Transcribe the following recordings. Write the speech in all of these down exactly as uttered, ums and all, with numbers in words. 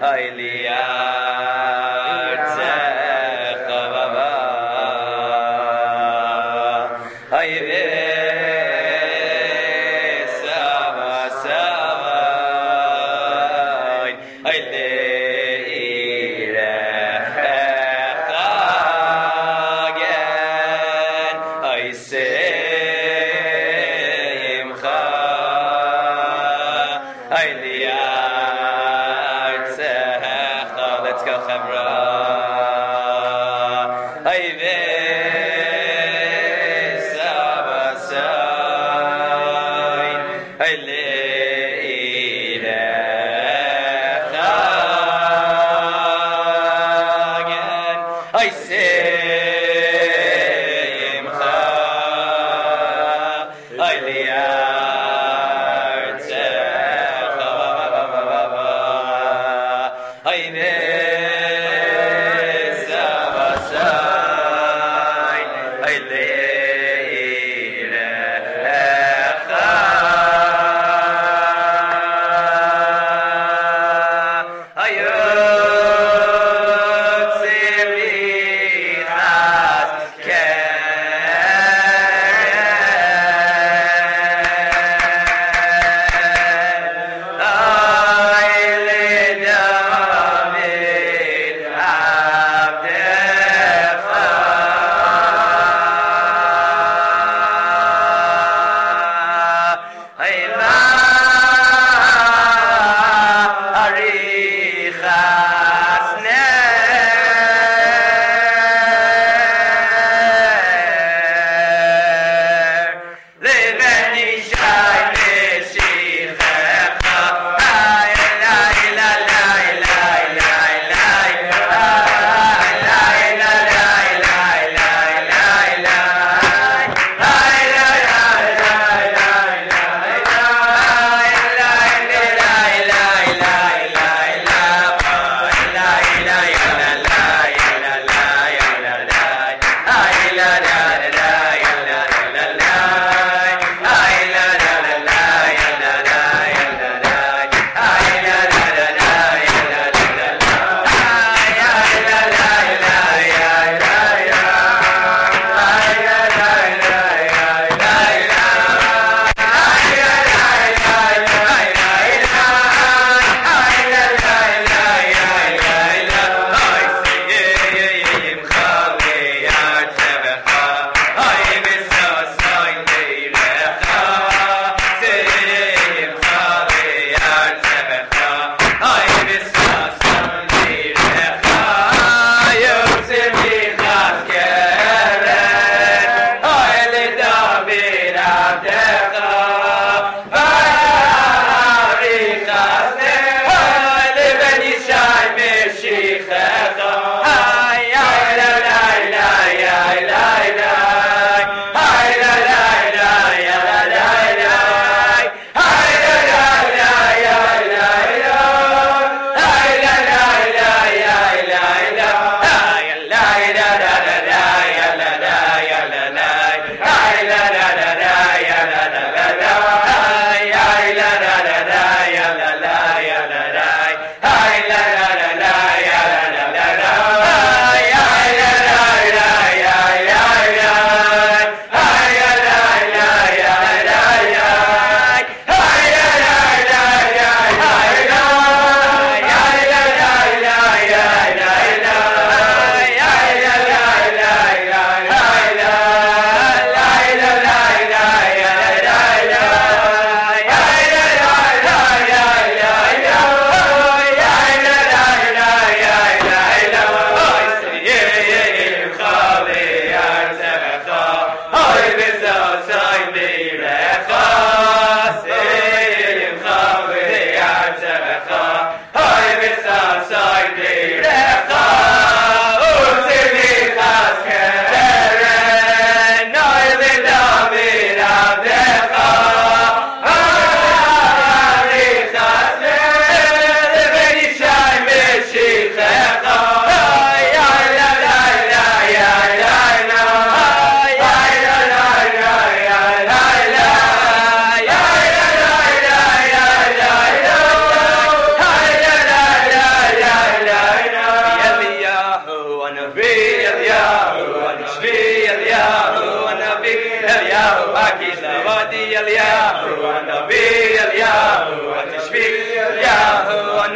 Amen.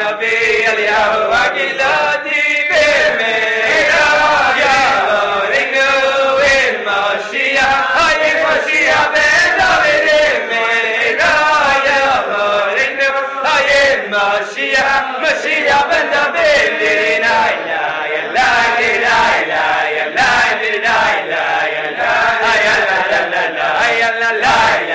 Navi Eliyahu Agilati B'meira Yavorinu in Mashiach Hayim Mashiach Ben David B'meira Yavorinu Hayim Mashiach Mashiach Ben David Lina Ila Ila Ila Ila Ila Ila Ila Ila Ila Ila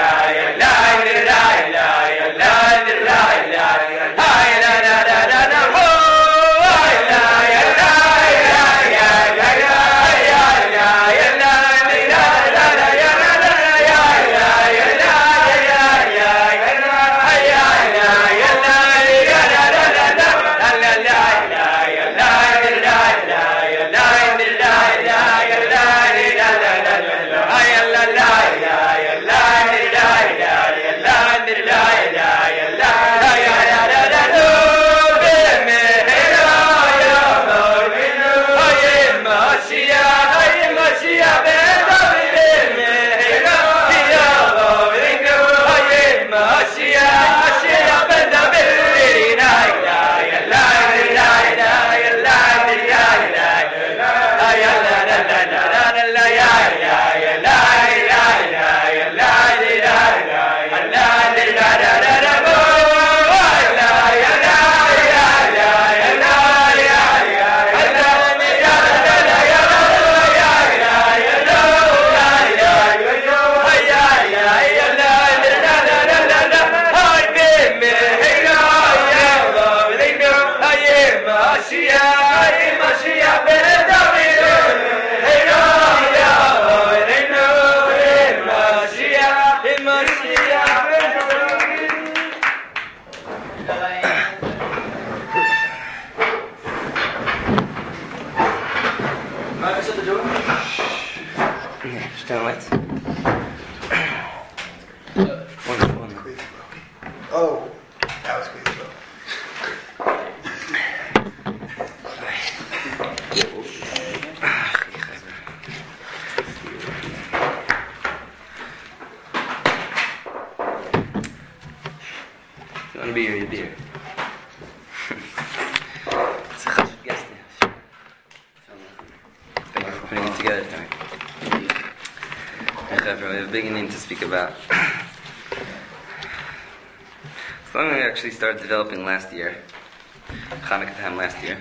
Something we actually started developing last year, Hanukkah time last year,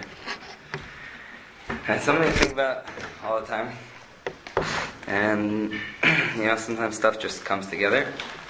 and something I think about all the time. And you know, sometimes stuff just comes together.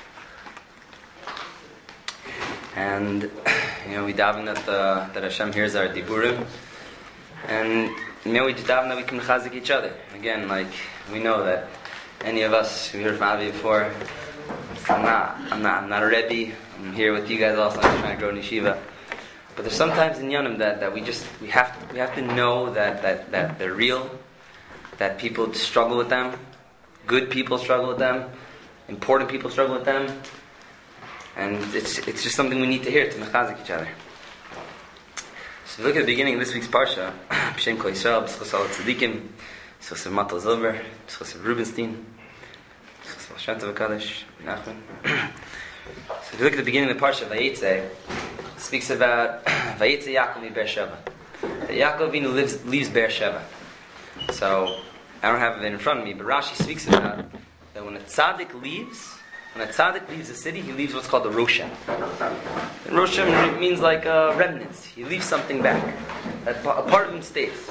And you know, we daven that the that Hashem hears our diburim, and you know, we daven that we can chazik each other. Again, like we know that any of us, we heard from Avi before. I'm not, I'm not, I'm not a Rebbe. I'm here with you guys also. I'm just trying to grow in yeshiva. But there's sometimes in Yonim that, that we just we have we have to know that, that, that they're real, that people struggle with them, good people struggle with them, important people struggle with them, and it's it's just something we need to hear to mechazik each other. So if you look at the beginning of this week's parsha, B'Shem Kol Yisrael, B'Schos Al Tzadikim, B'Schos Matal Zilber, B'Schos Rubenstein, B'Schos Shanta V'Kadosh, Nachman. So if you look at the beginning of the parsha, Vayetze, it speaks about Vayetze Yaakov mi Beersheva. That Yaakov Avinu lives leaves Beersheva. So I don't have it in front of me, but Rashi speaks about that when a tzaddik leaves, when a tzaddik leaves a city, he leaves what's called the Roshem. And Roshem means like uh, remnants. He leaves something back. That a part of him stays.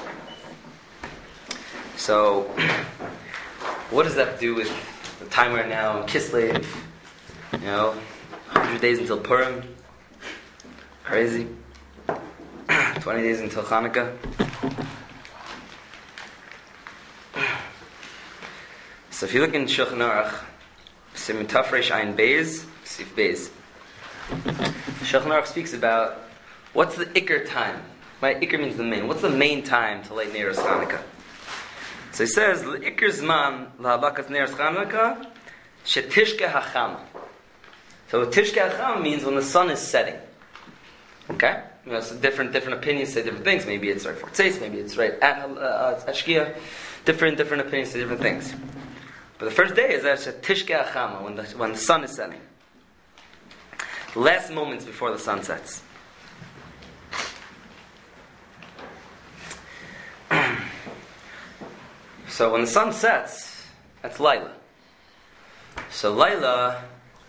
So, what does that have to do with the time we're now in Kislev? You know, one hundred days until Purim. Crazy. twenty days until Hanukkah. So if you look in Shulchan Aruch, Siman Tafresh Ayin Beis, Sif Beis, Shulchan Aruch speaks about what's the Iker time. Right? Iker means the main. What's the main time to light Neiros Hanukkah? So he says, Iker Zman lahabakas Neiros Hanukkah shetishke hachama. So tishke hachama means when the sun is setting. Okay? You know, so different different opinions say different things. Maybe it's right for Tzeis, maybe it's right at uh, Ashkia. Different different opinions say different things. But the first day is actually tishke hachama, when the when the sun is setting. The last moments before the sun sets. So when the sun sets, that's Laila. So Laila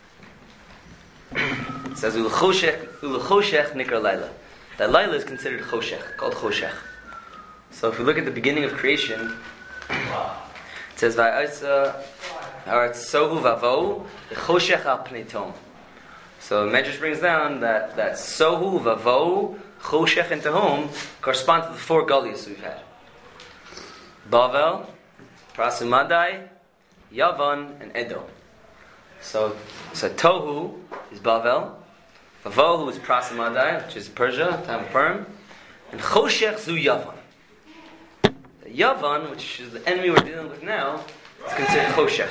says Ulachoshech Ulachoshech Nikra Laila. That Laila is considered Choshech, called Choshech. So if we look at the beginning of creation, it says Va'isa or it's Sohu Vavo Choshech Al Pnei Tom. So the Medrash brings down that that Sohu Vavo Choshech and Tehom correspond to the four Galias we've had. Bavel, Prasumadai, Yavan, and Edom. So, so Tohu is Bavel, Vavohu is Prasumadai, which is Persia, time of Purim, and Choshech Zu Yavan. The Yavan, which is the enemy we're dealing with now, is considered Choshech.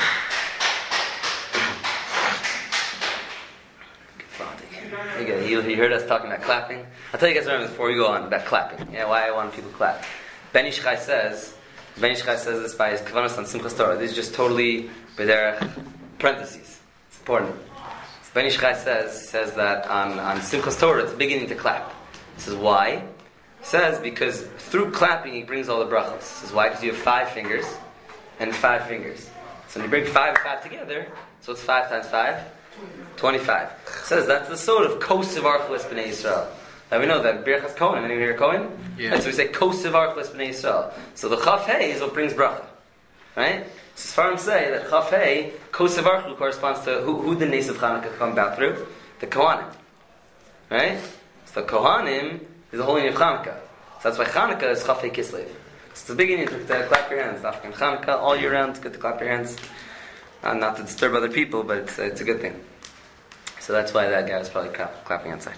You heard us talking about clapping. I'll tell you guys remember before we go on about clapping. Yeah, why I want people to clap. Ben Ish Chai says, Ben Ish Chai says this by his Kavanas on Simchas Torah. This is just totally b'derech parentheses. It's important. So Ben Ish Chai says says that on, on Simchas Torah it's beginning to clap. This is why. He says because through clapping he brings all the brachos. This is why, because you have five fingers and five fingers. So when you bring five and five together, so it's five times five. twenty-five. It says that's the sort of Kosiv Archlis B'nai Yisrael. Now we know that Birchas Kohen, anyone hear Kohen? Yeah. Right, so we say Kosiv Archlis B'nai Yisrael. So the Chaf Hey is what brings bracha. Right? So as say that Chaf Hey, Kosiv Archlu corresponds to who, who the Nes of Chanukah come about through? The Kohanim. Right? So the Kohanim is the holy name of Chanukah. So that's why Chanukah is Chaf Hey Kislev. So it's the beginning to, to clap your hands. After Chanukah, all year round, it's good to clap your hands. Uh, not to disturb other people, but it's, it's a good thing. So that's why that guy was probably clap, clapping outside.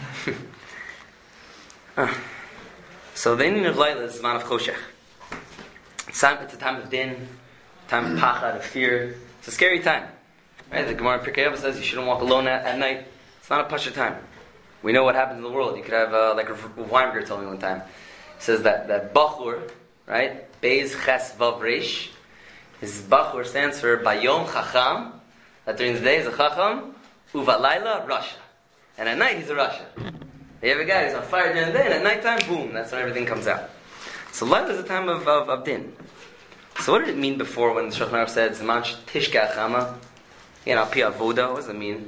uh, so the ending of Laila is the man of Choshech. It's, time, it's a time of din, time of pachad, of fear. It's a scary time. Right? The Gemara in Pirkei Avos says you shouldn't walk alone at, at night. It's not a pasha time. We know what happens in the world. You could have, uh, like Rav Weinberger told me one time. He says that, that Bachur, right? Beis Ches Vav Reish. His Bachur stands for Bayom Chacham, that during the day he's a Chacham, Uvalayla, Rasha. And at night he's a Rasha. You have a guy who's on fire during the day, and at night time, boom, that's when everything comes out. So Laila is a time of, of, of din. So what did it mean before when the Shulchan Aruch said, Zman Tishka Achama? You know, Pi Avoda, what does it mean?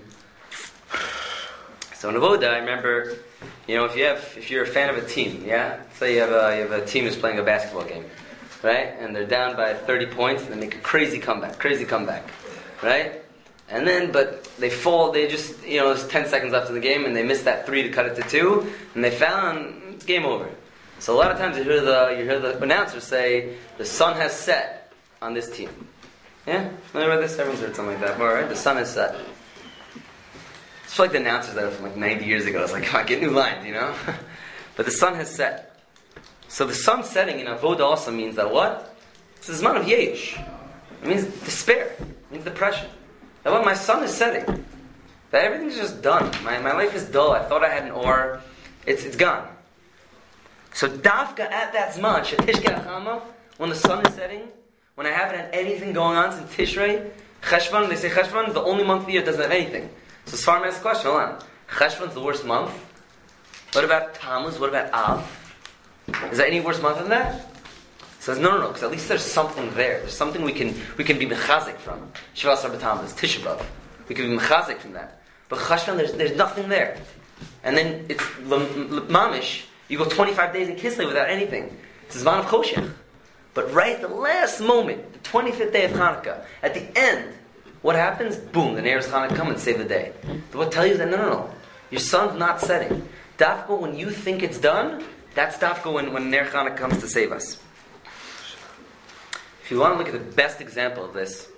So in Avoda, I remember, you know, if you have, if you're a fan of a team, yeah? Say you have a, you have a team who's playing a basketball game. Right? And they're down by thirty points and they make a crazy comeback, crazy comeback. Right? And then, but they fall, they just, you know, there's ten seconds left in the game and they miss that three to cut it to two and they foul and it's game over. So a lot of times you hear the, you hear the announcer say, the sun has set on this team. Yeah? Familiar with this? Everyone's heard something like that. Alright, the sun has set. It's like the announcers that are from like ninety years ago. It's like, come on, get new lines, you know? But the sun has set. So the sun setting in Avodah also means that what? It's a zman of yesh. It means despair. It means depression. That what? My sun is setting. That everything's just done. My my life is dull. I thought I had an or. It's it's gone. So dafka at that zman, shetishka achama, when the sun is setting, when I haven't had anything going on since Tishrei, Cheshvan, they say Cheshvan is the only month of the year that doesn't have anything. So Sfarim asks the question, hold on. Cheshvan's the worst month. What about Tammuz? What about Av? Is there any worse month than that? He says, no, no, no, because at least there's something there. There's something we can we can be mechazik from. Shiva Asar B'Tammuz, Tisha B'Av. We can be mechazik from that. But Cheshvan, there's, there's nothing there. And then it's Mamish, you go twenty-five days in Kislev without anything. It's a Zman of Choshech. But right at the last moment, the twenty-fifth day of Hanukkah, at the end, what happens? Boom, the Neiros Hanukkah come and save the day. But what tells you that, no, no, no, your sun's not setting. Dafka, when you think it's done, that's Dafka when, when Ner Chanukah comes to save us. If you want to look at the best example of this,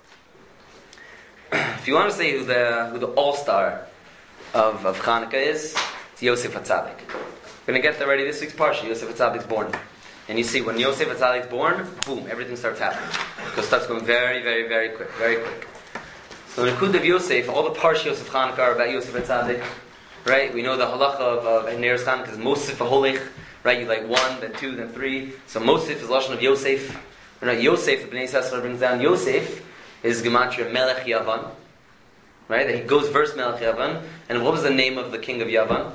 if you want to say who the who the all-star of, of Chanukah is, it's Yosef HaTzadik. We're going to get there already this week's Parsha. Yosef HaTzadik's born. And you see, when Yosef HaTzadik's born, boom, everything starts happening. Because it starts going very, very, very quick, very quick. So in the Kud of Yosef, all the Parsha Yosef Chanukah are about Yosef HaTzadik. Right? We know the halacha of, of Neiros Chanukah is Mosif HaHolech. Right? You like one, then two, then three. So Mosif is Lashon of Yosef. Right? Yosef, the Bnei Yisrael brings down Yosef, is Gematria Melech Yavan. Right? That he goes verse Melech Yavan. And what was the name of the king of Yavan?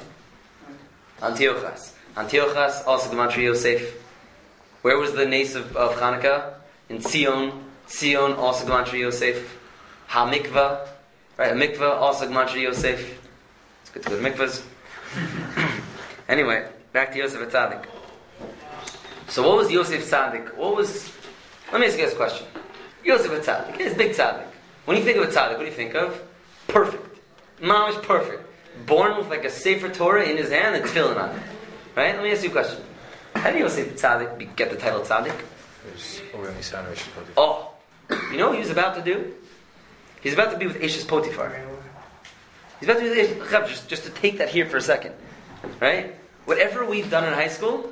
Antiochus. Antiochus, also Gematria Yosef. Where was the nace of, of Chanukah? in Tzion. Tzion, also Gematria Yosef. Ha-mikvah, right? A mikvah, also Gematria Yosef. It's good to go to mikvahs. Anyway, back to Yosef Atzadik. So what was Yosef Tzadik? What was... Let me ask you guys a question. Yosef Atzadik, he's big Tzadik. When you think of a Tzadik, what do you think of? Perfect. Mom is perfect. Born with like a Sefer Torah in his hand and tefillin on it. Right? Let me ask you a question. How did Yosef Tzadik be, get the title Tzadik? Oh, you know what he was about to do? He's about to be with Eshes Potiphar. He's about to be with Eshes, just, just to take that here for a second. Right? Whatever we've done in high school,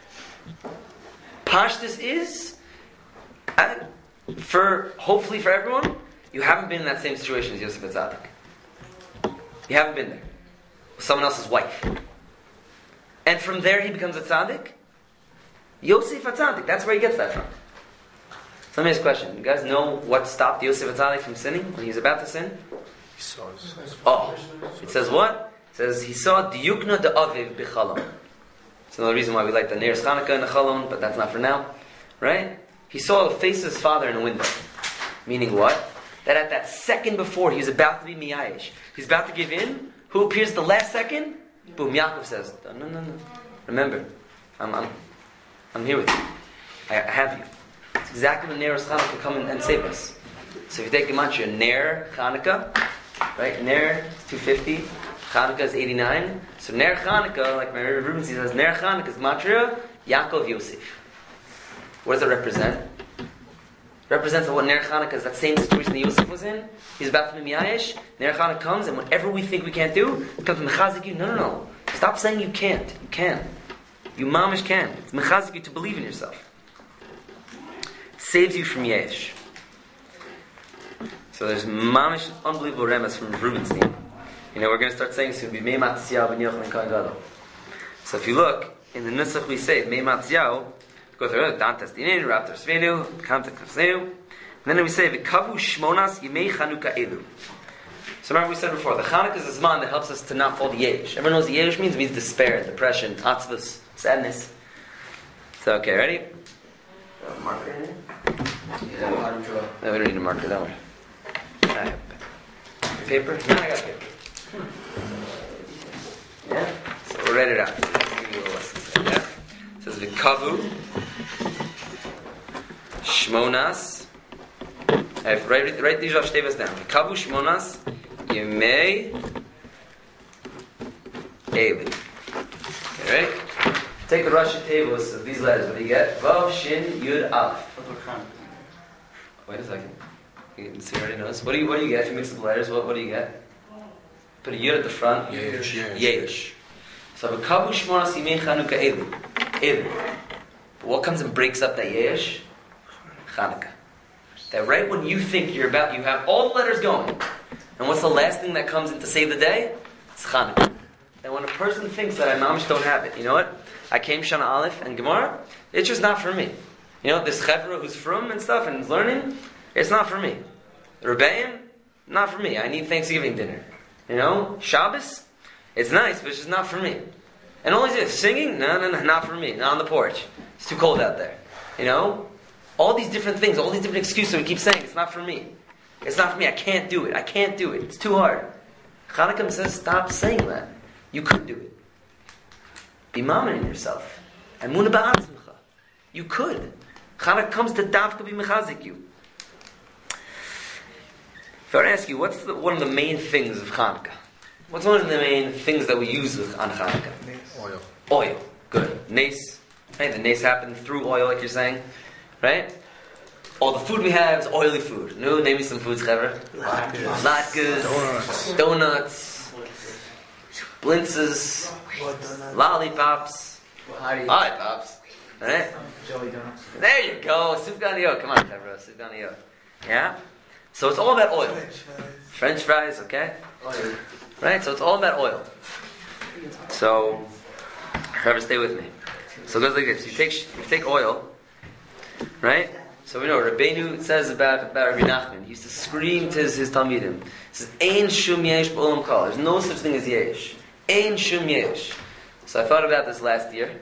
Pashtus is, uh, for hopefully for everyone, you haven't been in that same situation as Yosef Atzadik. You haven't been there. With someone else's wife. And from there he becomes a tzaddik? Yosef Atzadik, that's where he gets that from. So let me ask a question. You guys know what stopped Yosef Atzadik from sinning when he was about to sin? He saw his... Oh, it says what? It says he saw Diyukna de Aviv b'chalon. It's another reason why we like the Neres Chanukah in the Chalon, but that's not for now. Right? He saw the face of his father in a window. Meaning what? That at that second before he was about to be miyayish, he's about to give in. Who appears the last second? Boom, Yaakov says, no, no, no, no. Remember, I'm, I'm, I'm here with you. I, I have you. It's exactly when Neres Chanukah come and, and save us. So if you take Gematria, Ner Chanukah, right? Ner is two fifty. Chanukah is eighty-nine. So Ner Chanukah, like Mary Rubin says, Ner Chanukah is Gematria, Yaakov Yosef. What does it represent? It represents what Ner Chanukah is, that same situation that Yosef was in. He's about to be miyayish. Ner Chanukah comes, and whatever we think we can't do, it comes to mechazik you. No, no, no. Stop saying you can't. You can. You mamish can. It's mechazik you to believe in yourself. It saves you from yesh. So there's mamish unbelievable remes from Rubenstein. You know, we're going to start saying soon, Mei Matziyahu ben Yochanan Kohen Gadol. So if you look, in the Nusach we say, Mei Matziyahu, go through it, Dantas Dinin, Raptor Svenu, Kamtek Svenu, and then we say, V'kavu Shmonas Yimei Chanukah Elu. So remember we said before, the Chanukah is a Zman that helps us to not fall to Yesh. Everyone knows what Yesh means? It means despair, depression, atzvus, sadness. So, okay, ready? Uh, marker in here? Yeah, no, we don't need a marker, that one. I have paper? No, I got paper. Yeah? So we'll write it out. Yeah? It says V'kavu Shmonas. Write, write, write these Rosh Tevas down. V'kavu Shmonas Yemei Eli. Okay, right? Take the Rosh Tevos of these letters. What do you get? Vav Shin Yud Aleph. Wait a second. You can see already knows. What do you what do you get if you mix up the letters? What what do you get? Put a Yud at the front. Yesh. Yesh. So V'kavu Shmonas Yemei Chanukah Eli. Eli. But what comes and breaks up that Yesh? Chanukah. That right when you think you're about, you have all the letters going. And what's the last thing that comes in to save the day? It's Chanukah. That when a person thinks that I mamish don't have it, you know what? I came Shana Aleph and Gemara, it's just not for me. You know, this Chevra who's from and stuff and is learning, it's not for me. The Rebbeim, not for me. I need Thanksgiving dinner. You know, Shabbos, it's nice, but it's just not for me. And all this singing, no, no, no, not for me. Not on the porch. It's too cold out there. You know? All these different things, all these different excuses we keep saying, it's not for me. It's not for me, I can't do it. I can't do it. It's too hard. Chanukah says, stop saying that. You could do it. Be mammon in yourself. Emunah ba'atzmecha. You could. Chanukah comes to davka be mechazik you. If I were to ask you, what's the, one of the main things of Chanukah? What's one of the main things that we use with, on Chanukah? Oil. Oil. Good. Nace. Right? The nace happened through oil, like you're saying. Right? All the food we have is oily food. No, name me some foods, Chaver. Latkes. Latkes. Donuts. Donuts. Blintzes. Lollipops. Lollipops. Right? Jelly donuts. There you go. Sufganiyot. Come on, Chaver. Sufganiyot. Yeah? So it's all about oil. French fries, okay? Oil. Right? So it's all about oil. So, Chaver, stay with me. So it goes like this. You take, you take oil. Right? So we know, Rabbeinu says about, about Rabbi Nachman, he used to scream to his, his Talmidim. He says, Ein shum yesh b'olam kol. There's no such thing as yesh. Ein shum yesh. So I thought about this last year.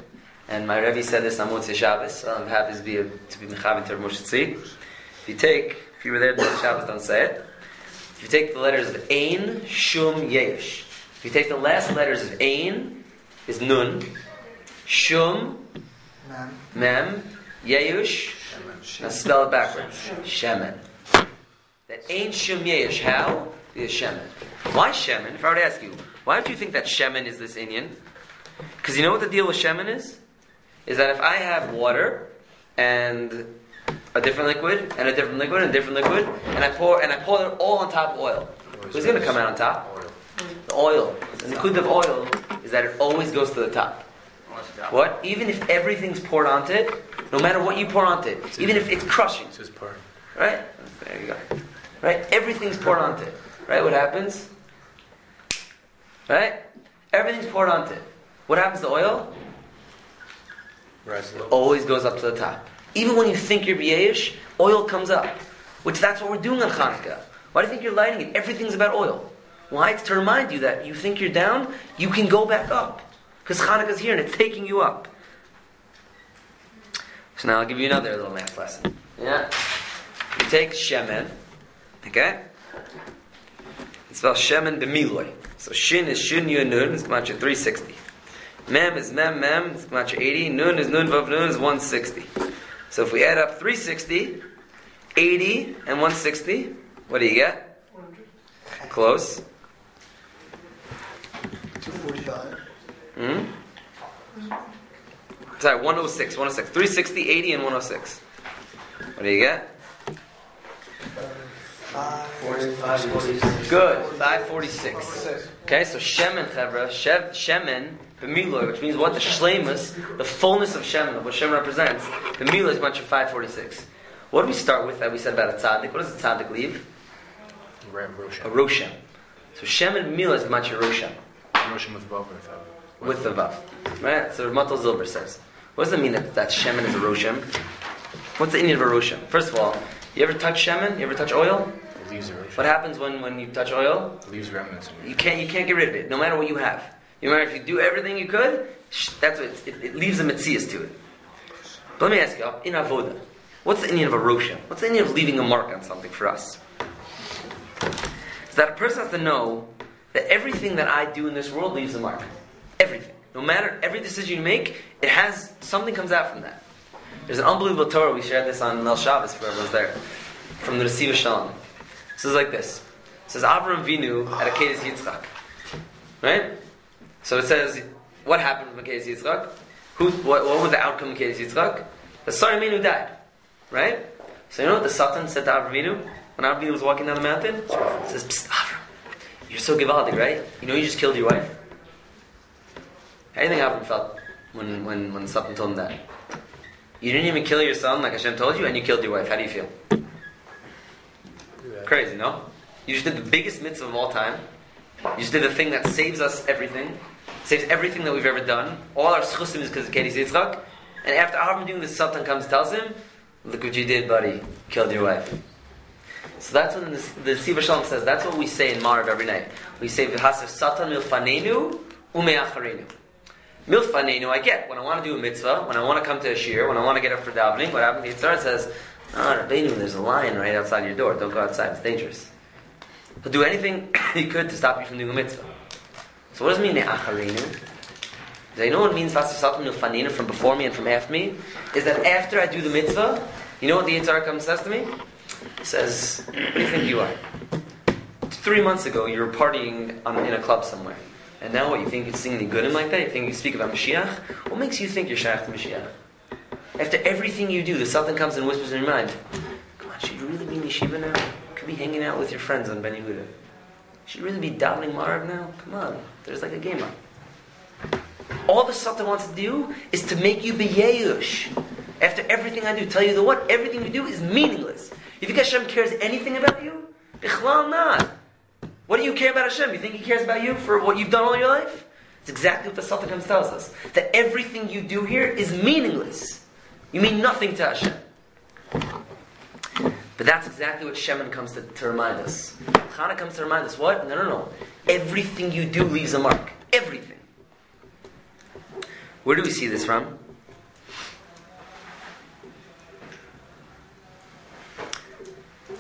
And my Rebbe said this on Motzei Shabbos, so I'm happy to be, to be Mechavan to Moshe Tzvi. If you take, if you were there at Motzei Shabbos, don't say it. If you take the letters of Ein, Shum, Yesh. If you take the last letters of Ein, is Nun, Shum, Mem, Mem, Yeush. Now spell it backwards. Shemen. That Ein, Shum, Yesh. How? Is Shemen. Why Shemen? If I were to ask you, why don't you think that Shemen is this Inyan? Because you know what the deal with Shemen is? Is that if I have water and a different liquid and a different liquid and a different liquid and I pour and I pour it all on top of oil, who's going to come out on top? The oil. And the good of oil is that it always goes to the top. What? Even if everything's poured onto it, no matter what you pour onto it, even if it's crushing, It's his part. right? There you go. Right? Everything's poured onto it. Right? What happens? Right? Everything's poured onto it. What happens to oil? Rise low. Always goes up to the top. Even when you think you're b'yesh, oil comes up. Which that's what we're doing on Hanukkah. Why do you think you're lighting it? Everything's about oil. Why? It's to remind you that you think you're down, you can go back up. Because Hanukkah's here and it's taking you up. So now I'll give you another little math lesson. Yeah? You take Shemen, okay? It's spelled Shemen b'miloy. So Shin is Shin Yun Nun, it's matcha three sixty. Mem is Mem Mem, it's matcha eighty. Nun is Nun Vav Nun, is one sixty. So if we add up three sixty, eighty, and one sixty, what do you get? Close. two forty-five. Hmm? Sorry, one oh six, one oh six. three sixty, eighty, and one oh six. What do you get? Five forty-six. Good, five forty-six. Okay, so Shemen, Chevra, Shev, Shemen, B'miloy, which means what? The Shleimus, the fullness of Shemen, of what Shemen represents. The Miloy is a bunch of five forty-six. What do we start with that we said about a tzaddik? What does a tzaddik leave? Ram Roshan. A Roshem. So Shemen Miloy is a bunch of Roshem. Roshan with Vav. With the Vav. Right? So Matal Zilber says. What does it mean that, that Shemen is a Roshem? What's the Indian of a Roshem? First of all, you ever touch Shemen? You ever touch oil? It leaves a Roshan. What happens when, when you touch oil? It leaves remnants. You can't you can't get rid of it, no matter what you have. No matter if you do everything you could, sh- that's what it, it, it leaves a metzias to it. But let me ask you, in avoda, what's the Indian of a roshem? What's the Indian of leaving a mark on something for us? Is that a person has to know that everything that I do in this world leaves a mark. Everything. No matter, every decision you make, it has, something comes out from that. There's an unbelievable Torah, we shared this on Mel Shabbos, for everyone's there, from the Resiva Shalom. It says like this. It says, Avram Vinu at Akedes Yitzchak. Right? So it says, what happened with Akedes Yitzchak? Who, what, what was the outcome of Akedes Yitzchak? The Sari Menu died. Right? So you know what the Satan said to Avram Vinu? When Avram Vinu was walking down the mountain? It says, Psst, Avram, you're so gewaldig, right? You know you just killed your wife? How do you think Avram felt when, when, when Satan told him that? You didn't even kill your son like Hashem told you, and you killed your wife. How do you feel? Crazy, no? You just did the biggest mitzvah of all time. You just did the thing that saves us everything. Saves everything that we've ever done. All our schusim is because of Akedes Yitzchak. And after Avram doing this, Satan comes and tells him, look what you did, buddy. Killed your wife. So that's what the, the Siva Shalom says. That's what we say in Marav every night. We say, V'hasef Satan milfanenu ume'acharenu. Milfanenu, I get. When I want to do a mitzvah, when I want to come to a shir, when I want to get up for davening, what happens? The Yitzhar says, oh, Rabbeinu, there's a lion right outside your door. Don't go outside. It's dangerous. He'll do anything he could to stop you from doing a mitzvah. So what does it mean, ne'acharenu? Does you know what it means, V'hasef Satan milfanenu, from before me and from after me? Is that after I do the mitzvah, you know what the Yitzhar comes and says to me? He says, what do you think you are? Three months ago, you were partying on, in a club somewhere. And now what, you think you sing the Goodim like that? You think you speak about Mashiach? What makes you think you're Shaykh to Mashiach? After everything you do, the Satan comes and whispers in your mind, come on, should you really be in yeshiva now? You could be hanging out with your friends on Ben Yehuda. Should you really be davening Marav now? Come on, there's like a game on. All the Satan wants to do is to make you be Yeyush. After everything I do, tell you that what? Everything you do is meaningless. You think Hashem cares anything about you? Bichlal not. What do you care about Hashem? You think He cares about you for what you've done all your life? It's exactly what the Satan comes tells us. That everything you do here is meaningless. You mean nothing to Hashem. But that's exactly what Shemen comes to, to remind us. Chana comes to remind us what? No, no, no. Everything you do leaves a mark. Everything. Where do we see this from?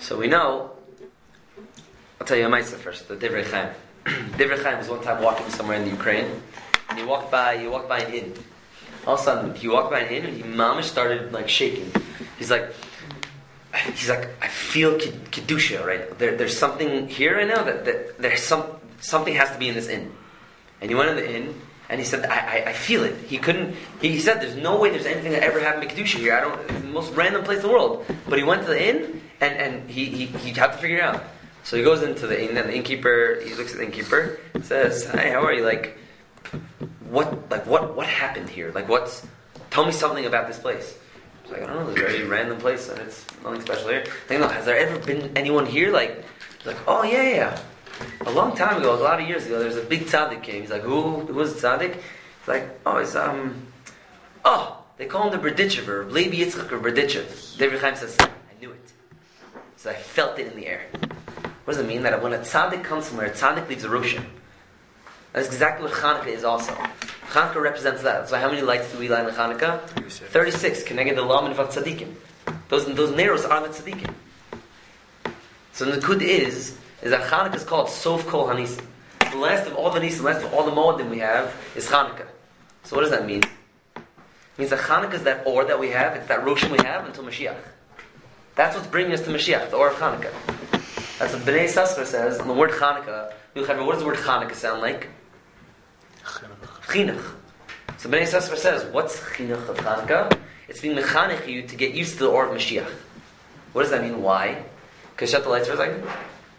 So we know, I'll tell you a Maisa first, the Divrei Chaim. Divrei Chaim was one time walking somewhere in the Ukraine, and he walked by, he walked by an inn. All of a sudden, he walked by an inn, and he mamish started like shaking. He's like, he's like, I feel kedusha, right? There, there's something here right now that, that there's some something has to be in this inn. And he went in the inn, and he said, I, I, I feel it. He couldn't. He, he said, there's no way there's anything that ever happened to kedusha here. I don't. It's the most random place in the world. But he went to the inn, and, and he, he he had to figure it out. So he goes into the inn, and the innkeeper, he looks at the innkeeper, says, "Hi, how are you? Like, what, like what, what happened here? Like, what's? Tell me something about this place." He's like, "I don't know. It's a very random place, and it's nothing special here." Like, no, has there ever been anyone here? Like, like, oh yeah, yeah. A long time ago, a lot of years ago, there's a big tzaddik came. He's like, who, who was the tzaddik? He's like, oh, it's um, oh, they call him the Berditchev, or Levi Yitzchak, or Berditchev. David Chaim says, I knew it. So I felt it in the air. What does it mean? That when a tzaddik comes somewhere, a tzaddik leaves a roshan. That's exactly what Chanukah is also. Chanukah represents that. So how many lights do we light in Chanukah? thirty-six. thirty-six. Keneged the Lamed Vav Tzadikim. Those, those narrows are the tzadikim. So the Nakud is, is that Chanukah is called Sof Kol Hanisim. The last of all the Nisim, the last of all the Moedim we have is Chanukah. So what does that mean? It means that Chanukah is that or that we have, it's that Roshan we have until Mashiach. That's what's bringing us to Mashiach, the or of Chanukah. That's what Bnei Yissaschar says, and the word Chanukah, what does the word Chanukah sound like? Chinuch. So Bnei Yissaschar says, what's Chinuch of Chanukah? It's being mechanech you to get used to the or of Mashiach. What does that mean? Why? Can you shut the lights for a second?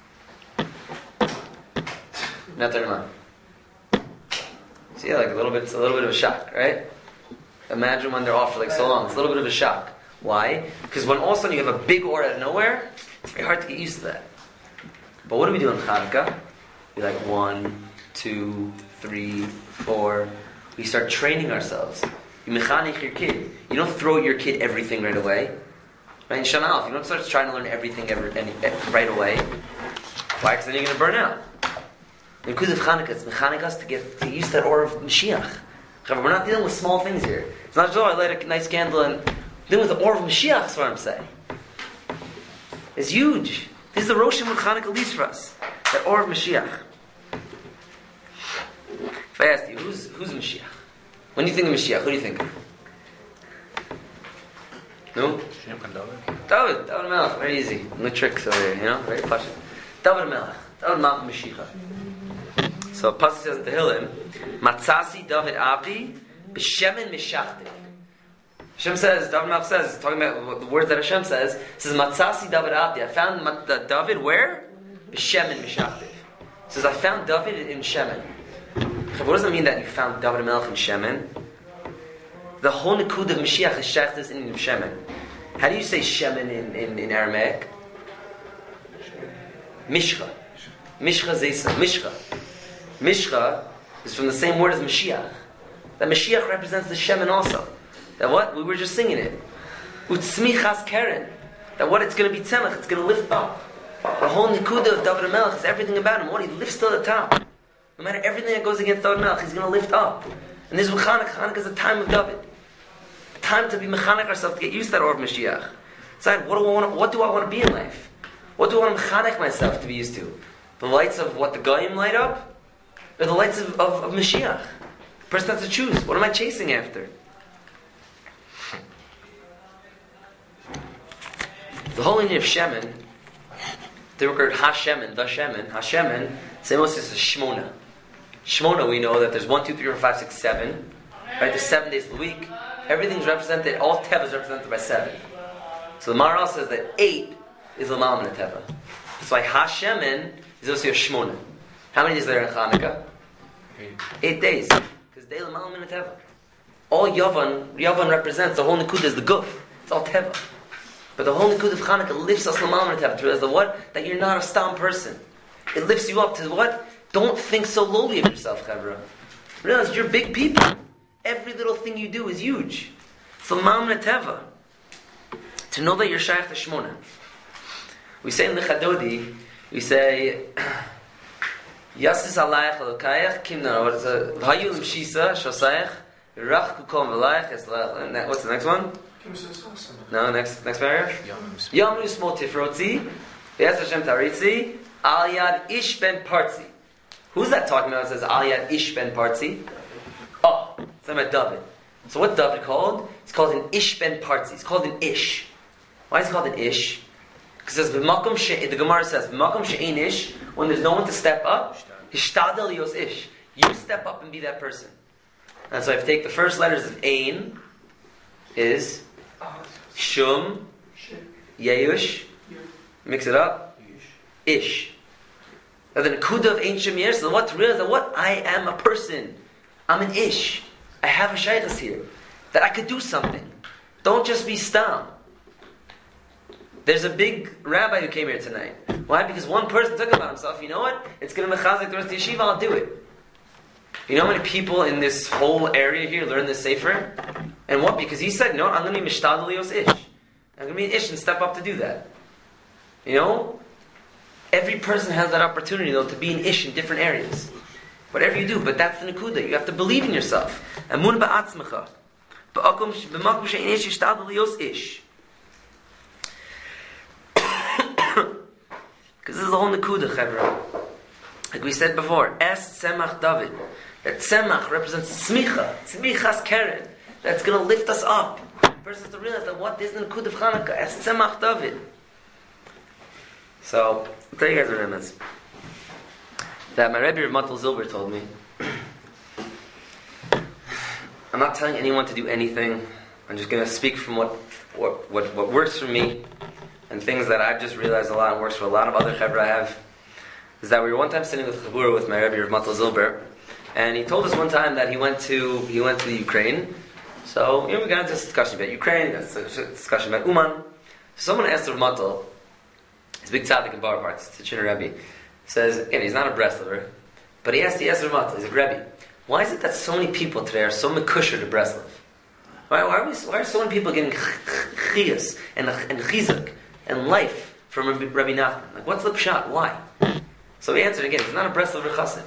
Now turn them on. See, like a little bit, it's a little bit of a shock, right? Imagine when they're off for like so long. It's a little bit of a shock. Why? Because when all of a sudden you have a big or out of nowhere, it's very hard to get used to that. But what do we do in Chanukah? We like one, two, three, four. We start training ourselves. You mechanech your kid. You don't throw your kid everything right away. Right? In Shana Aleph, you don't start trying to learn everything every, any, right away. Why? Because then you're going to burn out. The Nakud of Chanukah, it's mechanech us to get to use that or of Mashiach. We're not dealing with small things here. It's not just, oh, I light a nice candle and dealing with the or of Mashiach, that's what I'm saying. It's huge. This is the Rosh Hashanah Chanukah leaves for us. That or of Mashiach. If I asked you, who's, who's Mashiach? When you think of Mashiach, who do you think of? No? David. David Melech. Very easy. No tricks over here, you know? Very passionate. David Melech. David Malach Mashiach. So Pasuk says in Tehillim, Matzasi David Abdi b'shemen mishachtiv. Hashem says, David Melech says, talking about the words that Hashem says, says Matzasi David Abdi. I found David where? B'shemen mishachtiv. It says I found David in Shemen. What does it mean that you found David Melech in Shemen? The whole Nakud of Mashiach is shaykh this in Shemen. How do you say Shemen in, in, in Aramaic? Mishcha. Mishcha Zesa. Mishcha. Mishcha is from the same word as Mashiach. That Mashiach represents the Shemen also. That what? We were just singing it. Utzmichas Keren. That what? It's going to be tzemach. It's going to lift up. The whole Nikuda of David Melech is everything about him. What? He lifts to the top. No matter everything that goes against David Melech, he's going to lift up. And this is Chanukah. Chanukah is the time of David. The time to be mechanech ourselves, to get used to that or of Mashiach. Decide, what do I want to, what do I want to be in life? What do I want to mechanech myself to be used to? The lights of what the Goyim light up? Or the lights of, of, of Mashiach? The person has to choose. What am I chasing after? The whole lineage of Shemen, they record Hashemen, the Shemen. Hashemen, same as is Shmona. Shmona, we know that there's one, two, three, four, five, six, seven. Right? There's seven days of the week. Everything's represented, all Teva is represented by seven. So the Maharal says that eight is L'malam in Teva. That's why Hashemen is also a Shmona. How many days are there in Chanukah? Eight. Eight days. Because they L'malam in Teva. All Yavan, Yavan represents, the whole Nikud is the Guf. It's all Teva. But the whole Nikud of Chanukah lifts us L'malam in Teva to realize the what? That you're not a stam person. It lifts you up to what? Don't think so lowly of yourself, Chavra. Realize you're big people. Every little thing you do is huge. It's L'malam in Teva. To know that you're shaykh to Shmona. We say in the Chadodi, we say, Yasis alayach alokayach, kimna, what is it? V'hayu l'mshisa, shosayach, rach kukom v'layach, what's the next one? No, next next paragraph. Yamnu smol tifrotzi, Yes, Hashem Taritzi, Al Yad Ish Ben Partzi. Who's that talking about? It says Al Yad Ish Ben Partzi. Oh, it's talking about David. So what David called? It's called an Ish Ben Partzi. It's called an Ish. Why is it called an Ish? Because it says B'makom she. The Gemara says B'makom she'ein Ish. When there's no one to step up, Hishtadel Yos Ish. You step up and be that person. And so if you take the first letters of Ein, is Shum, Yeush. Mix it up. Ish. Now the Nakuda of Ein Shum Yesh. So what to realize that what I am a person. I'm an Ish. I have a shaykhs here. That I could do something. Don't just be stam. There's a big rabbi who came here tonight. Why? Because one person took about himself. You know what? It's going to mechazik the rest of the yeshiva. I'll do it. You know how many people in this whole area here learn this sefer? And what? Because he said, no, I'm going to be mishtadel yos ish. I'm going to be an ish and step up to do that. You know? Every person has that opportunity, though, to be an ish in different areas. Whatever you do, but that's the nakuda. You have to believe in yourself. Amun ba'atzmecha. B'makom she'ein ish yishtadel yos ish. Because this is the whole nakuda, chevra. Like we said before, Es Tzemach David. That Tzemach represents Tzmicha. Tzmichas Keren. That's going to lift us up. The person has to realize that what is the nakuda of Chanukah? Es Tzemach David. So, I'll tell you guys a remez. That my Rebbe Rav Matal Zilber told me. I'm not telling anyone to do anything. I'm just going to speak from what, what, what, what works for me. And things that I've just realized a lot and works for a lot of other chevra I have, is that we were one time sitting with Chabura with my Rebbe Rav Matal Zilber, and he told us one time that he went to he went to the Ukraine. So you know, we got into a discussion about Ukraine, a discussion about Uman. So someone asked Rav Matal, his big tzaddik in Bar Parts, Tzitchiner Rebbe, says again he's not a Breslover, but he asked he asked Rav Matal, he's a Rebbe, why is it that so many people today are so mekusher to Breslov? Why, why, are we, why are so many people getting chiyas and and chizuk and life from Rabbi, Rabbi Nachman? Like, what's the pshat? Why? So he answered again, he's not a Breslover chassid.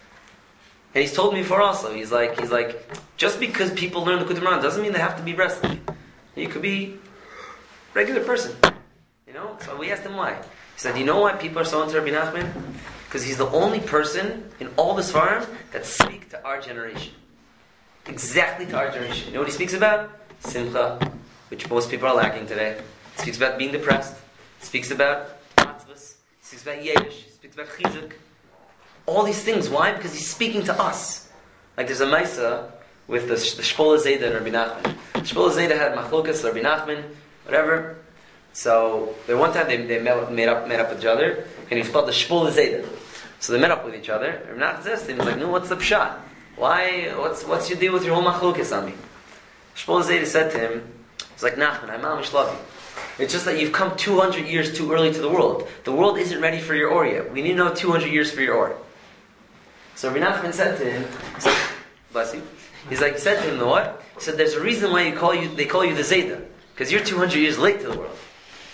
And he's told me before also, he's like, he's like, just because people learn the Kutumran doesn't mean they have to be Breslov. You could be a regular person. You know? So we asked him why. He said, you know why people are so into Rabbi Nachman? Because he's the only person in all this farm that speaks to our generation. Exactly to our generation. You know what he speaks about? Simcha, which most people are lacking today. He speaks about being depressed. He speaks about matzvahs. He speaks about yesh. He speaks about chizuk. All these things. Why? Because he's speaking to us. Like there's a Maisa with the, the Shpola Zayda and Rabbi Nachman. Shpola Zayda had machlokas, Rabbi Nachman, whatever. So there one time they, they met, met up met up with each other, and he was called the Shpola Zayda. So they met up with each other. Rabbi Nachman says to him, he's like, no, what's the pshat? Why? What's what's your deal with your whole machlokas on me? Shpola Zayda said to him, he's like, Nachman, I'm mamish love you. It's just that you've come two hundred years too early to the world. The world isn't ready for your or yet. We need to know two hundred years for your or. So Rabbi Nachman said to him, said, bless you. He's like, he said to him, know what? He said, there's a reason why you call you they call you the Zayda. Because you're two hundred years late to the world.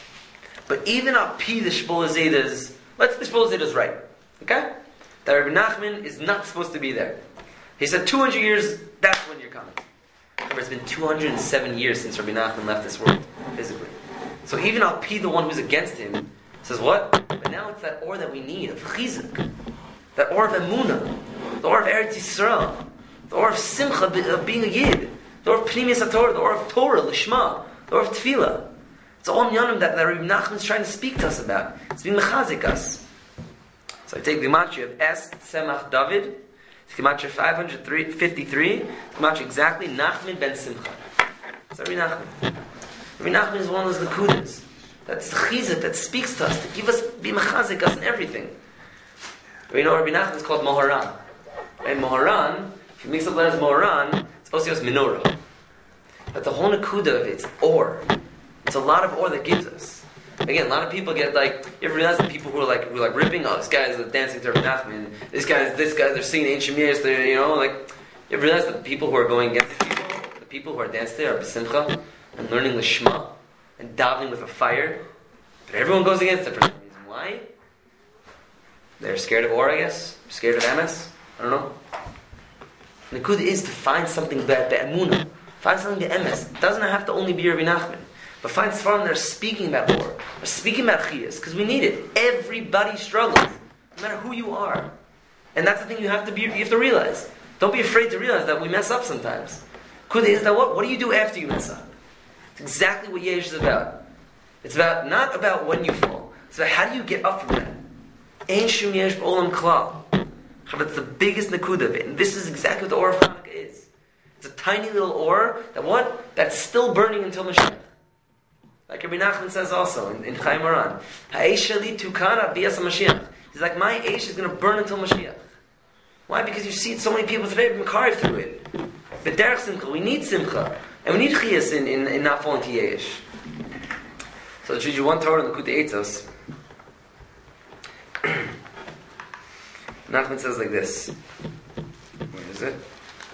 But even up P the Shpola Zayda's, let's the Shpola Zayda's right. Okay? That Rabbi Nachman is not supposed to be there. He said two hundred years, that's when you're coming. Remember, it's been two hundred seven years since Rabbi Nachman left this world, physically. So even Al Pi, the one who's against him, says what? But now it's that or that we need, of chizuk. That or of emunah. The or of Eretz Yisrael. The or of simcha, of being a yid. The or of pnimius HaTorah. The or of Torah, lishma. The or of tefillah. It's all nyanim that, that Rabbi Nachman is trying to speak to us about. It's being mechazik us. So I take the gematria of Es Tzemach David. It's gematria five hundred fifty-three. It's gematria exactly Nachman ben Simcha. It's Rabbi Nachman. Rabbi Nachman is one of those nakudas. That's the chizuk that speaks to us, to give us, be mechazik us in everything. But you know, Rabbi Nachman is called Moharan. And Moharan, if you mix up letters Moharan, it's osios menorah. But the whole nakuda of it, it's or. It's a lot of or that gives us. Again, a lot of people get like, you ever realize that people who are like, who are like ripping, oh, this guy is dancing to Rabbi Nachman, this guy is, this guy, they're singing ancient years, they're, you know, like, you ever realize that the people who are going against the people, the people who are dancing there are b'simcha, and learning the Shema, and davening with a fire, but everyone goes against it for some reason. Why? They're scared of or, I guess? Scared of M S? I don't know. The good is to find something bad, be'emunah. Find something be'emes. It doesn't have to only be Rabbi Nachman. But find Sfarim that are speaking about war. We're speaking about chiyas because we need it. Everybody struggles, no matter who you are. And that's the thing you have to be. You have to realize. Don't be afraid to realize that we mess up sometimes. Kuda is that what? What do you do after you mess up? It's exactly what Yesh is about. It's about not about when you fall. It's about how do you get up from that. Ein shum yesh b'olam klal. That's the biggest nakuda of it. And this is exactly what the Or of Hanukkah is. It's a tiny little Or that what? That's still burning until Mashiach. Like Rabbi Nachman says also in, in Chaim Moran. Ha'esh shali tukana b'yas Mashiach. He's like, my Eish is going to burn until Mashiach. Why? Because you see so many people today have been carved through it. But derech simcha, we need simcha. And we need chiyas in, in, in not falling to Yesh. So I'll read you one Torah in the Kutei Eitzos. Nachman says like this. Where is it?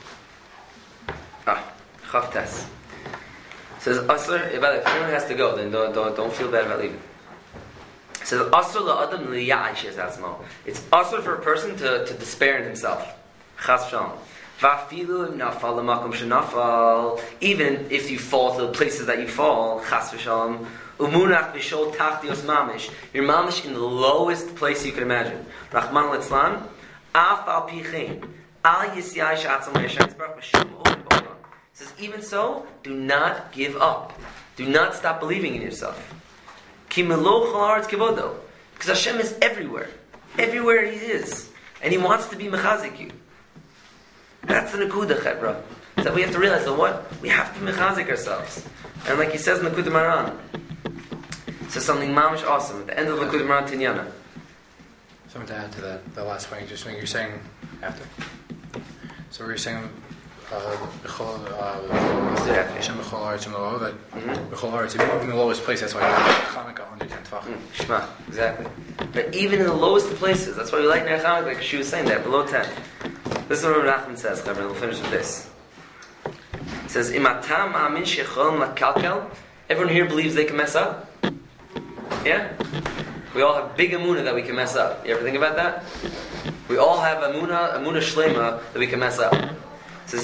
Ah, Chavtes. It says, Asr, if anyone has to go, then don't, don't, don't feel bad about leaving. It says, Asr la'adam li'ya'ish atzmo. It's asr for a person to, to despair in himself. Chas v'shalom. Va'afilu nafal l'makom shenafal. Even if you fall to the places that you fall, chas v'shalom. Umunach b'shol tachtios mamish. You're mamish in the lowest place you can imagine. Rahman litzlan. Af al pichein. Al yisyai sha'atzam le'yashem yisbarach b'shum oven b'olam. It says, even so, do not give up. Do not stop believing in yourself. Ki melo chol haaretz kivodo. Because Hashem is everywhere. Everywhere He is. And He wants to be mechazik you. That's the Nakuda, Chevra. That we have to realize that what? We have to mechazik ourselves. And like He says in the Nakuda Maran. So something mamish awesome at the end of the Nakuda Maran Tinyana. Something to add to that, the last point, just when you're saying after. So we're saying B'chol Hashem B'chol Haaretz Melo, that B'chol Haaretz, even in the lowest place, that's why Hanukkah under ten Tvachim. Shema, exactly. But even in the lowest places, that's why we like Ner Hanukkah, like she was saying there, below ten. This is what Rabbi Nachman says, and we'll finish with this. It says, Imatam Amin Shechol Makalkel. Everyone here believes they can mess up? Yeah? We all have big emunah that we can mess up. You ever think about that? We all have emunah, emunah shlema that we can mess up. It says,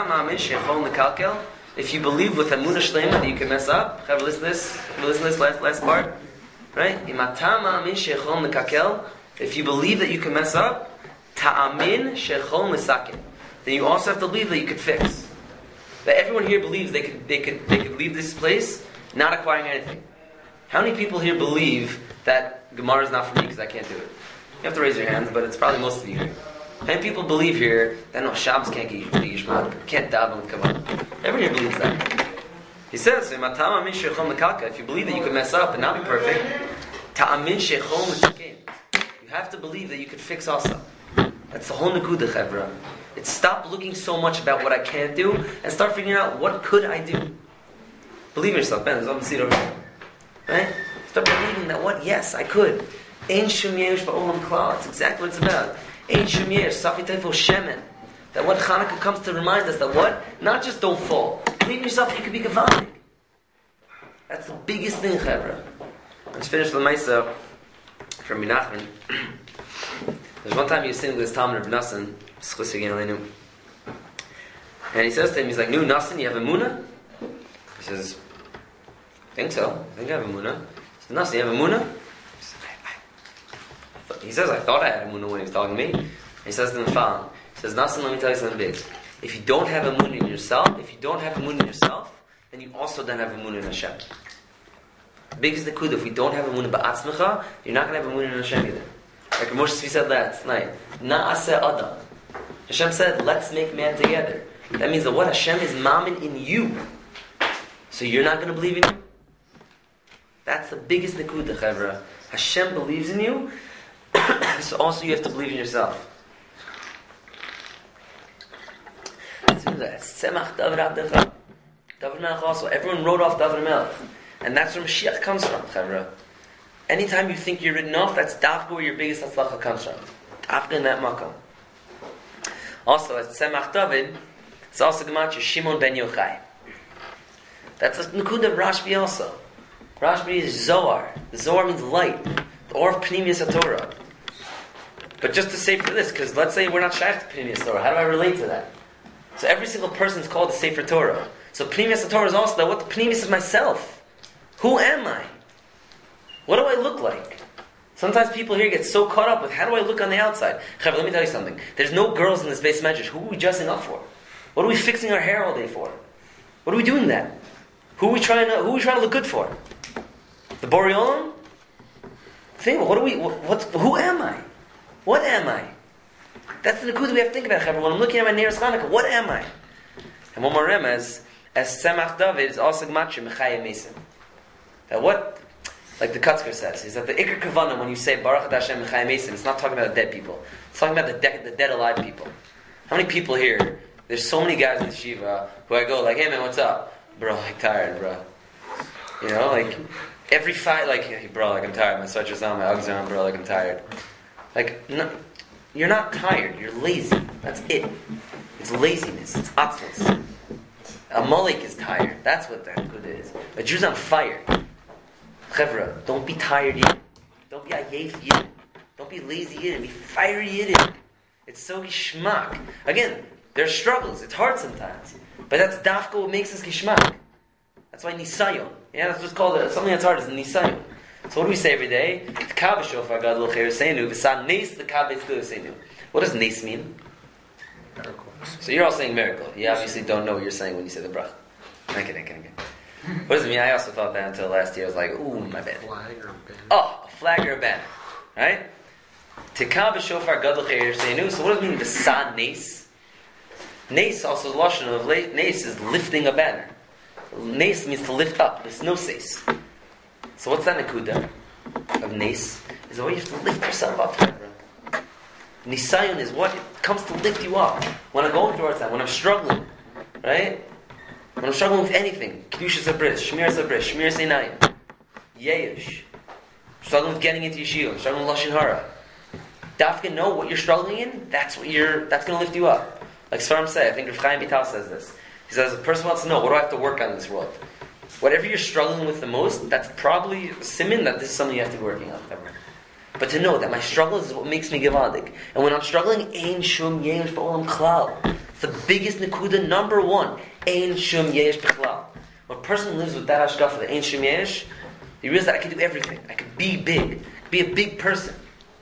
if you believe with emunah shlema that you can mess up, have a listen to this, have a listen to this last, last part. Right? If you believe that you can mess up, ta'amin shechol misakin. Then you also have to believe that you could fix. That everyone here believes they could, they could, they could leave this place not acquiring anything. How many people here believe that Gemara is not for me because I can't do it? You have to raise your hands, but it's probably most of you here. How many people believe here that no, Shabbos can't get Yishmak, can't daven with Kabbalah? Everyone here believes that. He says, if you believe that you can mess up and not be perfect, you have to believe that you could fix also. That's the whole Nakuda Chevra. It's stop looking so much about what I can't do and start figuring out what could I do. Believe in yourself. Ben, there's open seat over here. Right? Start believing that what? Yes, I could. Ein shum yesh ba'olam klal. That's exactly what it's about. Ein shum yesh, safi teifel shemen. That what Hanukkah comes to remind us that what? Not just don't fall. Believe in yourself, you could be gavaldik. That's the biggest thing, Chevra. Let's finish the Maisa from Menachem. There's one time he was sitting with his Talmud of Nassan, and he says to him, he's like, "No, Nassan, you have a Munah?" He says, I think so. I think I have a Munah. He says, Nassan, you have a Munah? He says, I thought I had a Munah when he was talking to me. He says to him the following. He says, Nassan, let me tell you something big. If you don't have a Munah in yourself, if you don't have a Munah in yourself, then you also don't have a Munah in Hashem. Big is the kud. If we don't have a Munah ba'atzmecha, you're not going to have a Munah in Hashem either. Like Moshe Tzvi said last night, Na'aseh Adam. Hashem said, let's make man together. That means that what? Hashem is mamin in you. So you're not going to believe in you? That's the biggest nekuda, Chevra. Hashem believes in you, so also you have to believe in yourself. Semach David Melech also. Everyone wrote off David Melech. And that's where Mashiach comes from, Chevra. Anytime you think you're written off, that's dafka where your biggest hatzlacha comes from. Dafka in that makom. Also, as Tzemach David, it's also gematria Shimon ben Yochai. That's a nukud of Rashbi also. Rashbi is Zohar. The Zohar means light. The Or of Pnimius HaTorah. But just to say for this, because let's say we're not shaykh to Pnimius Torah, how do I relate to that? So every single person is called a Sefer Torah. So Pnimius HaTorah is also that what the Pnimius is myself. Who am I? What do I look like? Sometimes people here get so caught up with how do I look on the outside. Chav, let me tell you something. There's no girls in this base medrash. Who are we dressing up for? What are we fixing our hair all day for? What are we doing that? Who are we trying to? Who are we trying to look good for? The Borei Olam? Think. What are we? What, what's? Who am I? What am I? That's the nakuda we have to think about. Chav. When I'm looking at my Neiros Chanukah, what am I? And one more remez, as Tzemach David is also Gmatrim Mechayim Mesim. That what? Like the Kutzker says, is that the Iker Kavanah, when you say Baruch Atah Hashem Mechayim Mesim, it's not talking about the dead people. It's talking about the, de- the dead alive people. How many people here, there's so many guys in the Shiva who I go like, hey man, what's up? Bro, I'm tired, bro. You know, like, every fight, like, hey, bro, like I'm tired, my sweater's on, my Uggs are on, bro, like I'm tired. Like, no, you're not tired, you're lazy. That's it. It's laziness, it's atzlos. A Molek is tired. That's what that good is. A Jew's on fire. Chevra, don't be tired yet. Don't be ayef yet. Don't be lazy yet. Be fiery yet. It's so gishmak. Again, there's struggles. It's hard sometimes. But that's dafka what makes us gishmak. That's why nisayon. Yeah, that's what's called, uh, something that's hard is nisayon. So what do we say every day? What does nes mean? Miracle. So you're all saying miracle. You obviously don't know what you're saying when you say the bracha. I'm kidding, I'm kidding, I'm kidding. What does it mean? I also thought that until last year. I was like, ooh, my bad. Flag or banner. Oh, a flag or a banner. Right? Tikah b'shofar gadol cheir seinu. So what does it mean, the sa nes? Nes also, the lashon of nes is lifting a banner. Nes means to lift up. There's no ses. So what's that nakuda of nes? Is the way you have to lift yourself up. Nisayon is what it comes to lift you up. When I'm going through hard time, when I'm struggling, right? When I'm struggling with anything, Kedushas HaBris, Shmiras HaBris, Shmiras Einayim, Yeyish, struggling with getting into Yeshiva, struggling with Lashon Hara. Dafka, know what you're struggling in, that's what you're, that's going to lift you up. Like Svarim say, I think Rav Chaim Vital says this. He says, a person wants to know, what do I have to work on in this world? Whatever you're struggling with the most, that's probably a siman that this is something you have to be working on. But to know that my struggles is what makes me givadik. And when I'm struggling, Ein Shum Yesh Ba'olam Klal. It's the biggest nakuda, number one. Ein Shum Yesh B'chlal. When a person lives with that hashkafa, the Ein Shum Yesh, you realize that I can do everything. I can be big. Be a big person.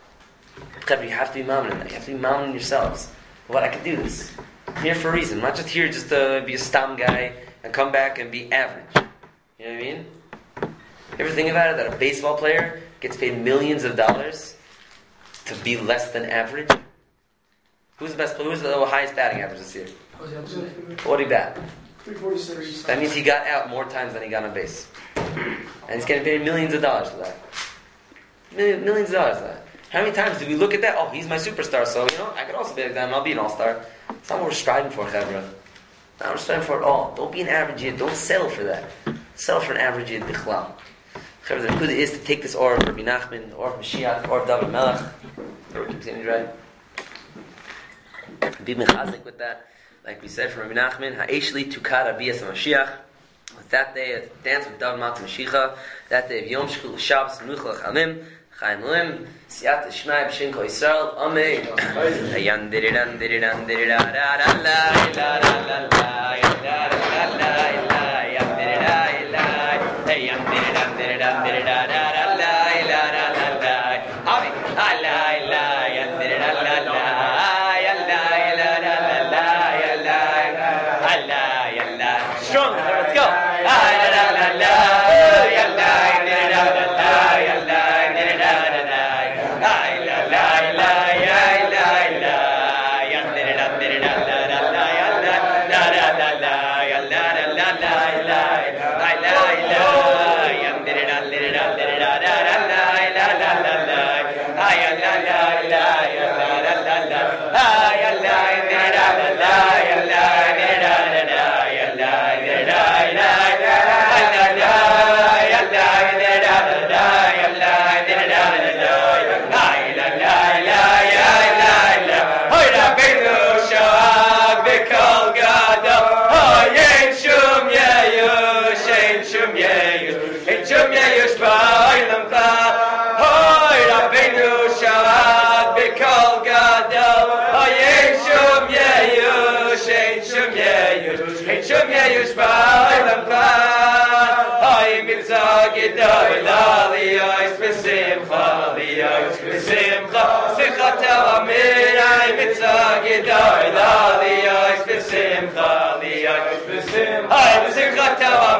You have to be mammon in that. You have to be mammon in yourselves. What, I can do this. I'm here for a reason. I'm not just here just to be a stam guy and come back and be average. You know what I mean? You ever think about it, that a baseball player gets paid millions of dollars to be less than average? Who's the best player? Who's the highest batting average this year? What did he bat? three forty-six. That means he got out more times than he got on base. And he's getting paid millions of dollars for that. Millions, millions of dollars for that. How many times do we look at that? Oh, he's my superstar, so, you know, I could also be like that and I'll be an all-star. It's not what we're striving for, Chevra. Not what we're striving for at all. Don't be an average yid. Don't settle for that. Settle for an average yid, bichlal. Chevra, the good is to take this or of Rabbi Nachman, or of Mashiach, or of David Melech. Or we continue to right? Be mechazik with that. Like we said from Rabbi Nachman, ha'eshli tukar abiyas Mashiach. With that day, a dance with David Melech Mashiach. That day of Yom Shkul Shabbos Menucha Chalim. Chaim Lim, Siyat Shmai B'Shem Kol Yisrael, Amen. Ayan diridan diridan dirida la la la la la la la la la la yan dirida la ayan diridan diridan dirida la la la la la la Amen. La la yan dirida la la yan la la la la yan la la yan la strong. Let's go. La la la la yan la dirida la la yan la Shum Mirai mitzvah gedai, la liyos b'simcha, liyos b'simcha, hay b'simcha teva